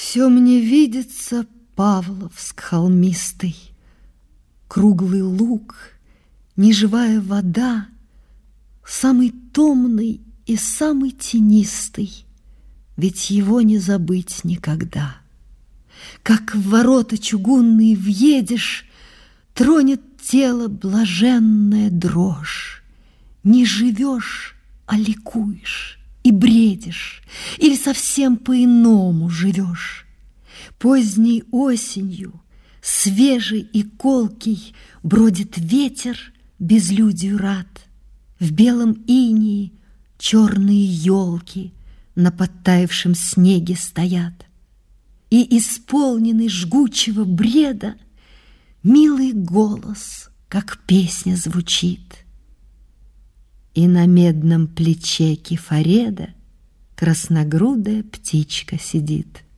Все мне видится Павловск холмистый, круглый луг, неживая вода, самый томный и самый тенистый, ведь его не забыть никогда. Как в ворота чугунные въедешь, тронет тело блаженная дрожь. Не живешь, а ликуешь и бредишь, или совсем по-иному живешь. Поздней осенью, свежий и колкий, бродит ветер, безлюдью рад. В белом инии черные елки на подтаявшем снеге стоят. И, исполненный жгучего бреда, милый голос, как песня, звучит. И на медном плече Кефареда красногрудая птичка сидит.